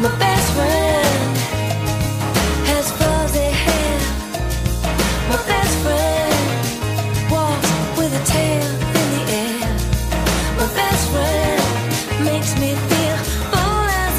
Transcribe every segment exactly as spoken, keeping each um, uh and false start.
My best friend has fuzzy hair. My best friend walks with a tail in the air. My best friend makes me feel full as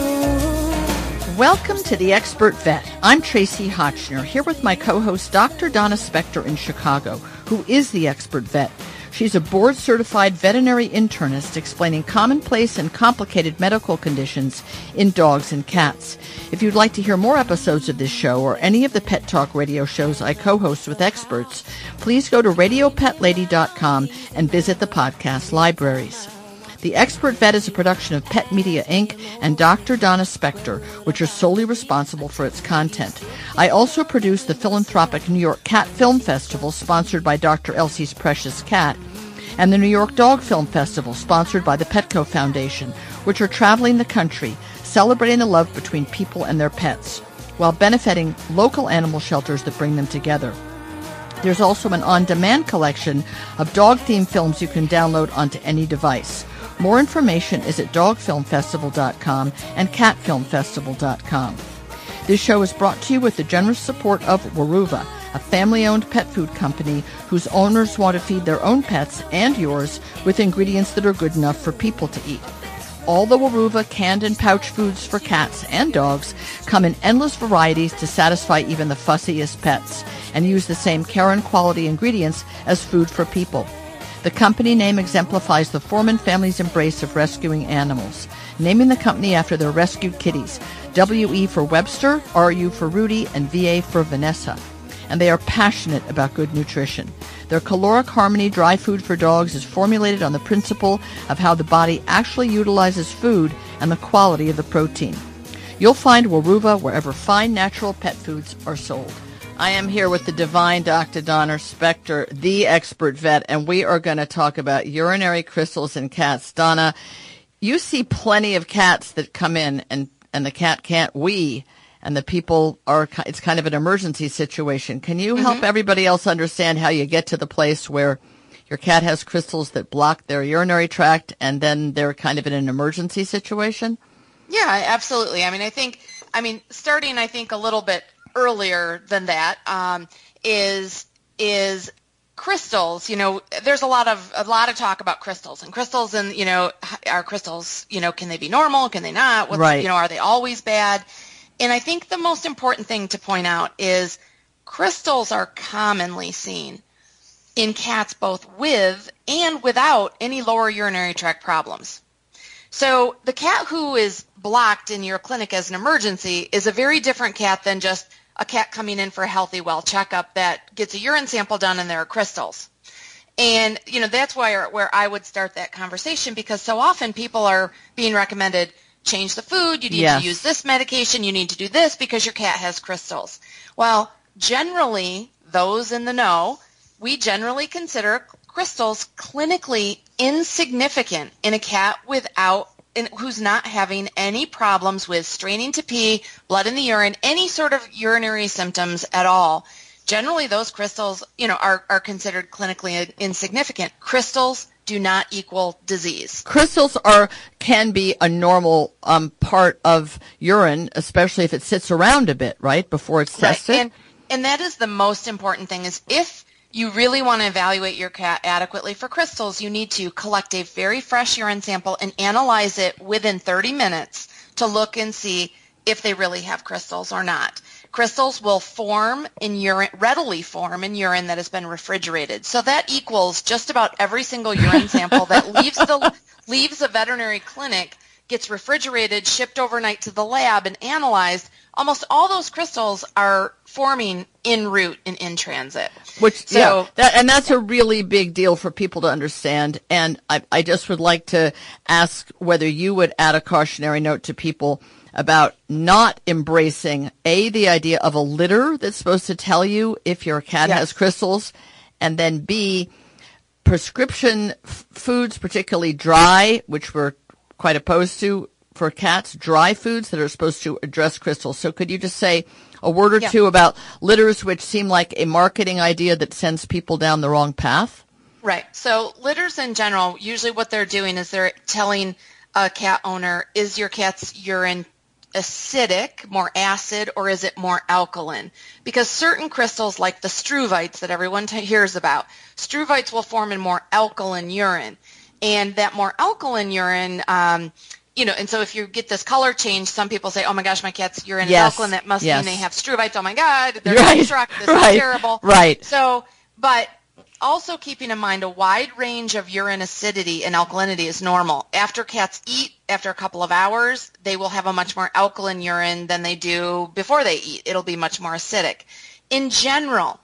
a moon. Welcome to The Expert Vet. I'm Tracy Hotchner, here with my co-host Doctor Donna Spector in Chicago, who is the Expert Vet. She's a board-certified veterinary internist explaining commonplace and complicated medical conditions in dogs and cats. If you'd like to hear more episodes of this show or any of the Pet Talk radio shows I co-host with experts, please go to radio pet lady dot com and visit the podcast libraries. The Expert Vet is a production of Pet Media, Incorporated and Doctor Donna Spector, which are solely responsible for its content. I also produce the philanthropic New York Cat Film Festival, sponsored by Doctor Elsie's Precious Cat, and the New York Dog Film Festival, sponsored by the Petco Foundation, which are traveling the country, celebrating the love between people and their pets, while benefiting local animal shelters that bring them together. There's also an on-demand collection of dog-themed films you can download onto any device. More information is at dog film festival dot com and cat film festival dot com. This show is brought to you with the generous support of Weruva, a family-owned pet food company whose owners want to feed their own pets and yours with ingredients that are good enough for people to eat. All the Weruva canned and pouch foods for cats and dogs come in endless varieties to satisfy even the fussiest pets, and use the same care and quality ingredients as food for people. The company name exemplifies the Foreman family's embrace of rescuing animals, naming the company after their rescued kitties, W E for Webster, R U for Rudy, and V A for Vanessa. And they are passionate about good nutrition. Their caloric harmony dry food for dogs is formulated on the principle of how the body actually utilizes food and the quality of the protein. You'll find Weruva wherever fine natural pet foods are sold. I am here with the divine Doctor Donna Spector, the Expert Vet, and we are going to talk about urinary crystals in cats. Donna, you see plenty of cats that come in and, and the cat can't wee, and the people are, it's kind of an emergency situation. Can you mm-hmm. help everybody else understand how you get to the place where your cat has crystals that block their urinary tract and then they're kind of in an emergency situation? Yeah, absolutely. I mean, I think, I mean, starting, I think, a little bit earlier than that um, is is crystals. You know, there's a lot of a lot of talk about crystals and crystals, and you know, are crystals, you know, can they be normal? Can they not? What's, right. You know, are they always bad? And I think the most important thing to point out is crystals are commonly seen in cats both with and without any lower urinary tract problems. So the cat who is blocked in your clinic as an emergency is a very different cat than just a cat coming in for a healthy well checkup that gets a urine sample done and there are crystals. And, you know, that's why where I would start that conversation, because so often people are being recommended, change the food, you need yes. to use this medication, you need to do this because your cat has crystals. Well, generally, those in the know, we generally consider crystals clinically insignificant in a cat without in, who's not having any problems with straining to pee, blood in the urine, any sort of urinary symptoms at all. Generally, those crystals, you know, are, are considered clinically insignificant. Crystals do not equal disease. Crystals are can be a normal um, part of urine, especially if it sits around a bit, right, before it's tested. Right. And, and that is the most important thing, is if you really want to evaluate your cat adequately for crystals, you need to collect a very fresh urine sample and analyze it within thirty minutes to look and see if they really have crystals or not. Crystals will form in urine, readily form in urine that has been refrigerated. So that equals just about every single urine sample that leaves the leaves a veterinary clinic, gets refrigerated, shipped overnight to the lab, and analyzed. Almost all those crystals are forming en route and in transit. Which, so, yeah, that, and that's a really big deal for people to understand. And I, I just would like to ask whether you would add a cautionary note to people about not embracing, A, the idea of a litter that's supposed to tell you if your cat yes. has crystals, and then B, prescription f- foods, particularly dry, which we're quite opposed to for cats, dry foods that are supposed to address crystals. So could you just say a word or yeah. two about litters, which seem like a marketing idea that sends people down the wrong path? Right. So litters in general, usually what they're doing is they're telling a cat owner, is your cat's urine acidic, more acid, or is it more alkaline? Because certain crystals, like the struvites that everyone t- hears about, struvites will form in more alkaline urine. And that more alkaline urine, um, you know, and so if you get this color change, some people say, oh my gosh, my cat's urine is yes. alkaline. That must yes. mean they have struvites. Oh my God, they're right. struck. This right. is terrible. Right. So, but also keeping in mind a wide range of urine acidity and alkalinity is normal. After cats eat, after a couple of hours, they will have a much more alkaline urine than they do before they eat. It'll be much more acidic. In general,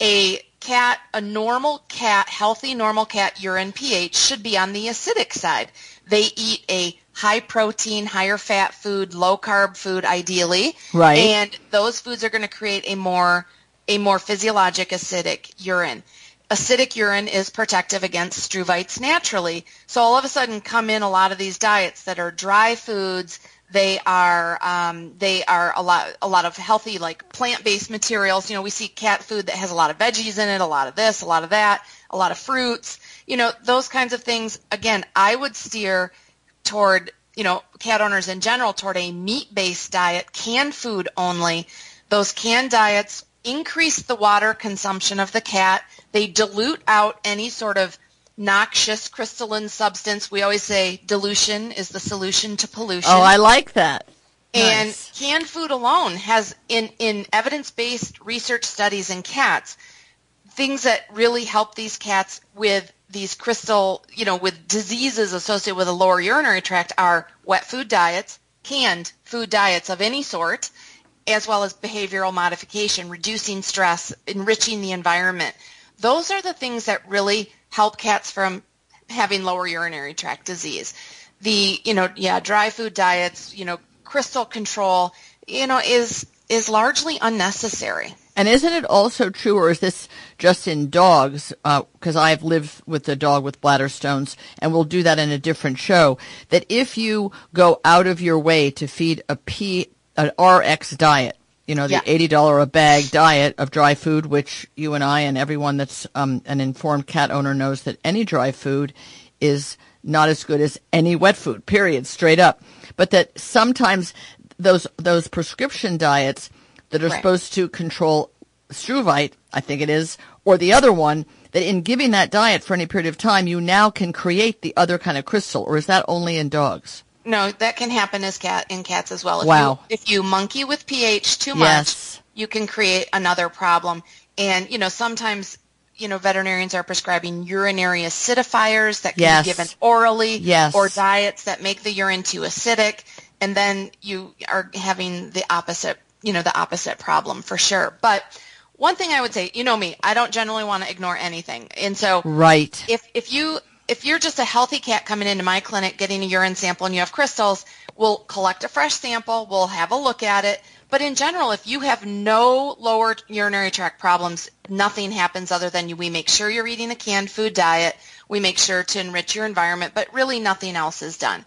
a cat, a normal cat, healthy normal cat urine pH should be on the acidic side. They eat a high protein, higher fat food, low carb food ideally. Right. And those foods are going to create a more a more physiologic acidic urine. Acidic urine is protective against struvites naturally. So all of a sudden come in a lot of these diets that are dry foods. They are um, they are a lot a lot of healthy, like plant-based materials. You know, we see cat food that has a lot of veggies in it, a lot of this, a lot of that, a lot of fruits. You know, those kinds of things. Again, I would steer toward, you know, cat owners in general toward a meat-based diet, canned food only. Those canned diets increase the water consumption of the cat. They dilute out any sort of noxious crystalline substance. We always say dilution is the solution to pollution. Oh, I like that. And nice. Canned food alone has, in, in evidence-based research studies in cats, things that really help these cats with these crystal, you know, with diseases associated with the lower urinary tract are wet food diets, canned food diets of any sort, as well as behavioral modification, reducing stress, enriching the environment. Those are the things that really help cats from having lower urinary tract disease. The, you know, yeah, dry food diets, you know, crystal control, you know, is is largely unnecessary. And isn't it also true, or is this just in dogs, because uh, I've lived with a dog with bladder stones, and we'll do that in a different show, that if you go out of your way to feed a P, an R X diet, you know, the yeah. eighty dollars a bag diet of dry food, which you and I and everyone that's um, an informed cat owner knows that any dry food is not as good as any wet food, period, straight up. But that sometimes those those prescription diets that are right. supposed to control struvite, I think it is, or the other one, that in giving that diet for any period of time, you now can create the other kind of crystal, or is that only in dogs? No, that can happen as cat in cats as well. If wow. You, if you monkey with pH too yes. much, you can create another problem. And, you know, sometimes, you know, veterinarians are prescribing urinary acidifiers that can yes. be given orally yes. or diets that make the urine too acidic. And then you are having the opposite, you know, the opposite problem for sure. But one thing I would say, you know me, I don't generally want to ignore anything. And so right. if if you if you're just a healthy cat coming into my clinic getting a urine sample and you have crystals, we'll collect a fresh sample, we'll have a look at it. But in general, if you have no lower urinary tract problems, nothing happens other than you, we make sure you're eating a canned food diet, we make sure to enrich your environment, but really nothing else is done.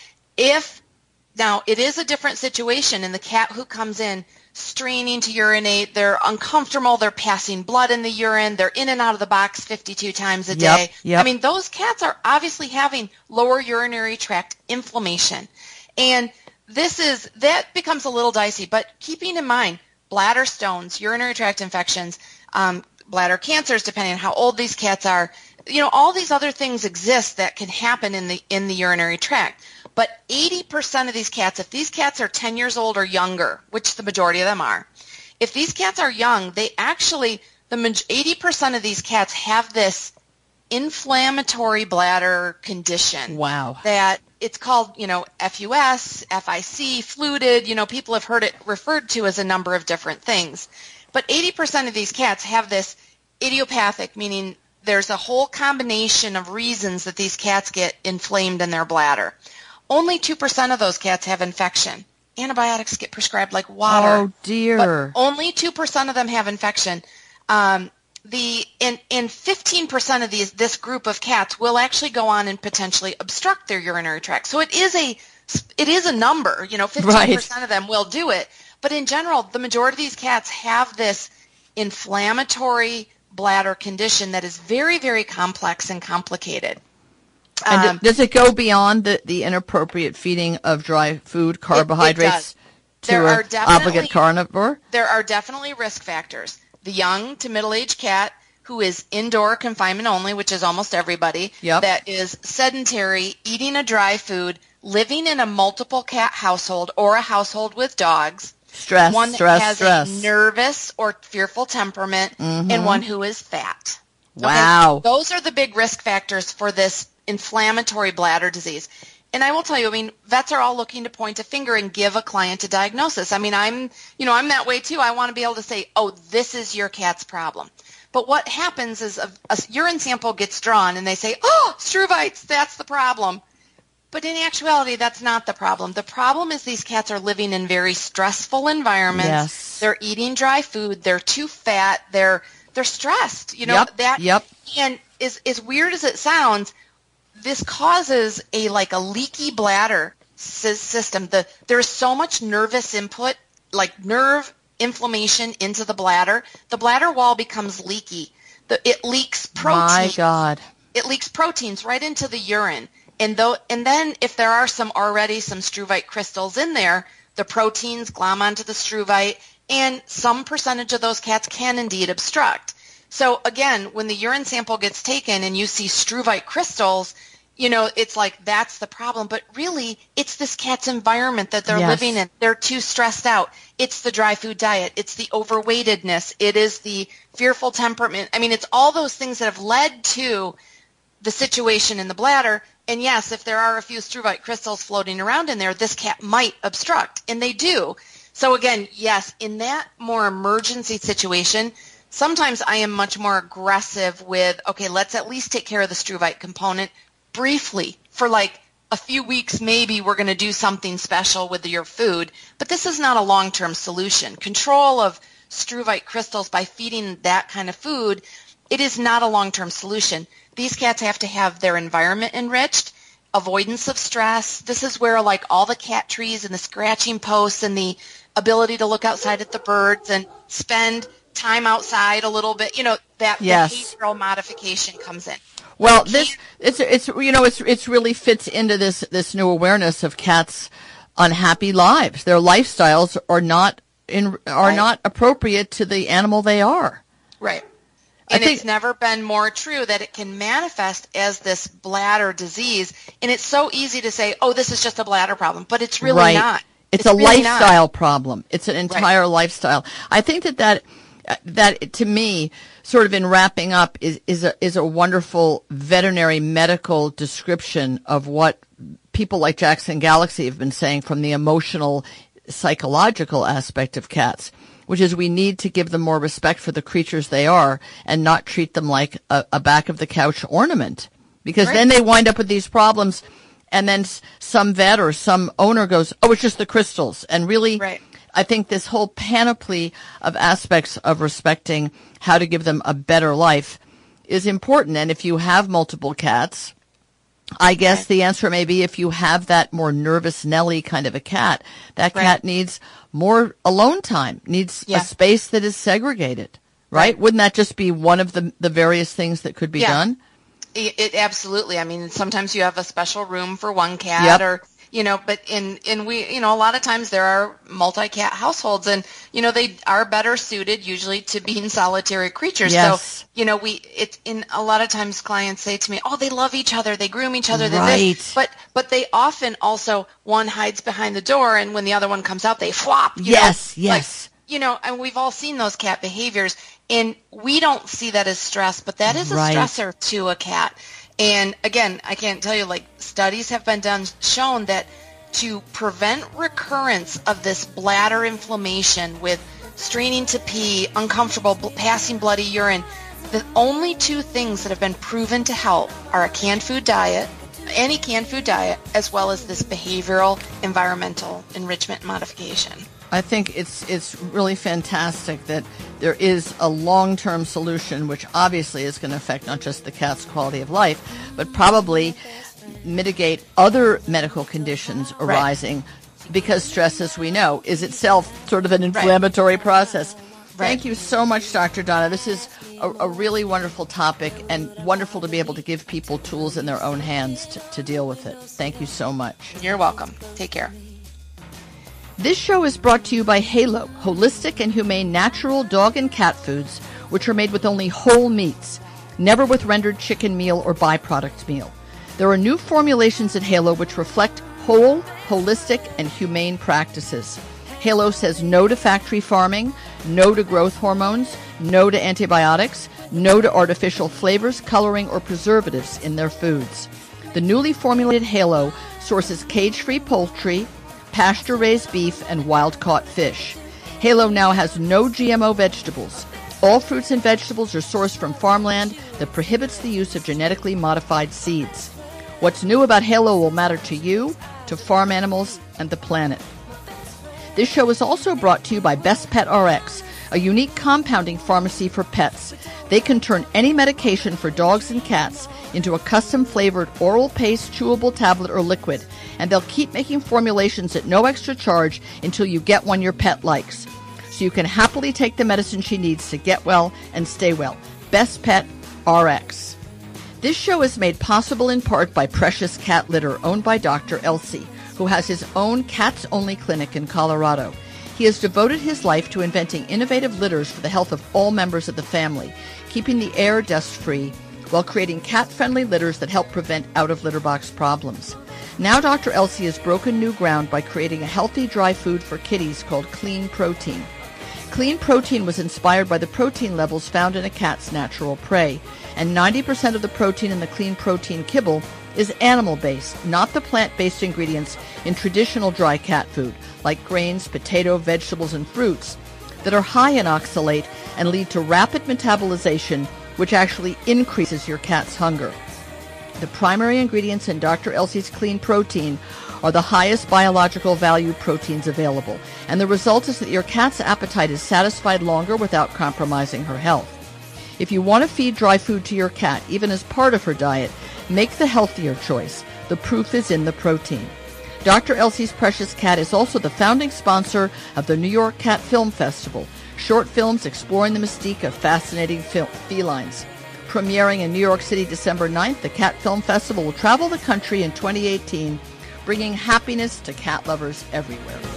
If Now, it is a different situation in the cat who comes in straining to urinate, they're uncomfortable, they're passing blood in the urine, they're in and out of the box fifty-two times a day. Yep, yep. I mean, those cats are obviously having lower urinary tract inflammation. And this is, that becomes a little dicey, but keeping in mind, bladder stones, urinary tract infections, um, bladder cancers, depending on how old these cats are, you know, all these other things exist that can happen in the in the urinary tract. But eighty percent of these cats, if these cats are ten years old or younger, which the majority of them are, if these cats are young, they actually, the eighty percent of these cats have this inflammatory bladder condition. Wow. That it's called, you know, F U S, F I C, fluted, you know, people have heard it referred to as a number of different things. But eighty percent of these cats have this idiopathic, meaning there's a whole combination of reasons that these cats get inflamed in their bladder. Only two percent of those cats have infection. Antibiotics get prescribed like water. Oh, dear. But only two percent of them have infection. Um, the and, and fifteen percent of these this group of cats will actually go on and potentially obstruct their urinary tract. So it is a it is a number. You know, fifteen percent right. of them will do it. But in general, the majority of these cats have this inflammatory bladder condition that is very, very complex and complicated. And um, does it go beyond the, the inappropriate feeding of dry food, carbohydrates? It, it there a are definitely obligate carnivore? There are definitely risk factors. The young to middle-aged cat who is indoor confinement only, which is almost everybody, yep. that is sedentary, eating a dry food, living in a multiple cat household or a household with dogs. Stress, one stress, that has stress. a nervous or fearful temperament, mm-hmm. and one who is fat. Wow. Okay? Those are the big risk factors for this inflammatory bladder disease. And I will tell you, I mean, vets are all looking to point a finger and give a client a diagnosis. I mean, I'm, you know, I'm that way too. I want to be able to say, oh, this is your cat's problem. But what happens is a, a urine sample gets drawn and they say, oh, struvites, that's the problem. But in actuality, that's not the problem. The problem is these cats are living in very stressful environments. Yes. They're eating dry food. They're too fat. They're they're stressed. You know yep. that. Yep. And as as weird as it sounds, this causes a like a leaky bladder system. The there's so much nervous input, like nerve inflammation into the bladder. The bladder wall becomes leaky. The, it leaks protein. My God. It leaks proteins right into the urine. And though, and then if there are some already some struvite crystals in there, the proteins glom onto the struvite, and some percentage of those cats can indeed obstruct. So again, when the urine sample gets taken and you see struvite crystals, you know, it's like that's the problem. But really, it's this cat's environment that they're yes. living in. They're too stressed out. It's the dry food diet. It's the overweightedness. It is the fearful temperament. I mean, it's all those things that have led to the situation in the bladder. And yes, if there are a few struvite crystals floating around in there, this cat might obstruct, and they do. So again, yes, in that more emergency situation, sometimes I am much more aggressive with, okay, let's at least take care of the struvite component briefly for like a few weeks. Maybe we're going to do something special with your food, but this is not a long-term solution. Control of struvite crystals by feeding that kind of food, it is not a long-term solution. These cats have to have their environment enriched, avoidance of stress. This is where like all the cat trees and the scratching posts and the ability to look outside at the birds and spend time outside a little bit, you know, that yes. behavioral modification comes in. Well, this it's it's you know it's it's really fits into this this new awareness of cats' unhappy lives. Their lifestyles are not in are right. not appropriate to the animal they are. Right. And think, it's never been more true that it can manifest as this bladder disease. And it's so easy to say, oh, this is just a bladder problem. But it's really right. not. It's, it's a really lifestyle not. problem. It's an entire right. lifestyle. I think that that, that to me, sort of in wrapping up, is, is, a, is a wonderful veterinary medical description of what people like Jackson Galaxy have been saying from the emotional, psychological aspect of cats, which is we need to give them more respect for the creatures they are and not treat them like a, a back-of-the-couch ornament. Because right. then they wind up with these problems, and then some vet or some owner goes, oh, it's just the crystals. And really, right. I think this whole panoply of aspects of respecting how to give them a better life is important. And if you have multiple cats, I guess right. the answer may be if you have that more nervous Nelly kind of a cat, that right. cat needs more alone time, needs yeah. a space that is segregated, right? right? Wouldn't that just be one of the, the various things that could be yeah. done? It, it absolutely. I mean, sometimes you have a special room for one cat yep. or, you know, but in, in we, you know, a lot of times there are multi-cat households and, you know, they are better suited usually to being solitary creatures. Yes. So, you know, we, it's in a lot of times clients say to me, oh, they love each other. They groom each other. Right. This. But, but they often also, one hides behind the door and when the other one comes out, they flop. You yes. know, yes. Like, you know, and we've all seen those cat behaviors and we don't see that as stress, but that is a right. stressor to a cat. And again, I can't tell you, like studies have been done shown that to prevent recurrence of this bladder inflammation with straining to pee, uncomfortable, bl- passing bloody urine, the only two things that have been proven to help are a canned food diet, any canned food diet, as well as this behavioral environmental enrichment modification. I think it's it's really fantastic that there is a long-term solution, which obviously is going to affect not just the cat's quality of life, but probably mitigate other medical conditions arising right. because stress, as we know, is itself sort of an inflammatory right. process. Right. Thank you so much, Doctor Donna. This is a, a really wonderful topic and wonderful to be able to give people tools in their own hands to, to deal with it. Thank you so much. You're welcome. Take care. This show is brought to you by Halo, holistic and humane natural dog and cat foods, which are made with only whole meats, never with rendered chicken meal or byproduct meal. There are new formulations at Halo which reflect whole, holistic, and humane practices. Halo says no to factory farming, no to growth hormones, no to antibiotics, no to artificial flavors, coloring, or preservatives in their foods. The newly formulated Halo sources cage-free poultry, pasture-raised beef, and wild-caught fish. Halo now has no G M O vegetables. All fruits and vegetables are sourced from farmland that prohibits the use of genetically modified seeds. What's new about Halo will matter to you, to farm animals, and the planet. This show is also brought to you by Best Pet R X, a unique compounding pharmacy for pets. They can turn any medication for dogs and cats into a custom-flavored oral paste, chewable tablet, or liquid, and they'll keep making formulations at no extra charge until you get one your pet likes, so you can happily take the medicine she needs to get well and stay well. Best Pet R X. This show is made possible in part by Precious Cat Litter, owned by Doctor Elsie, who has his own cats-only clinic in Colorado. He has devoted his life to inventing innovative litters for the health of all members of the family, keeping the air dust-free while creating cat-friendly litters that help prevent out-of-litter-box problems. Now Doctor Elsie has broken new ground by creating a healthy dry food for kitties called Clean Protein. Clean Protein was inspired by the protein levels found in a cat's natural prey, and ninety percent of the protein in the Clean Protein kibble is animal-based, not the plant-based ingredients in traditional dry cat food, like grains, potato, vegetables, and fruits, that are high in oxalate and lead to rapid metabolization, which actually increases your cat's hunger. The primary ingredients in Doctor Elsie's Clean Protein are the highest biological value proteins available, and the result is that your cat's appetite is satisfied longer without compromising her health. If you want to feed dry food to your cat, even as part of her diet, make the healthier choice. The proof is in the protein. Doctor Elsie's Precious Cat is also the founding sponsor of the New York Cat Film Festival, short films exploring the mystique of fascinating fil- felines. Premiering in New York City December ninth, the Cat Film Festival will travel the country in twenty eighteen, bringing happiness to cat lovers everywhere.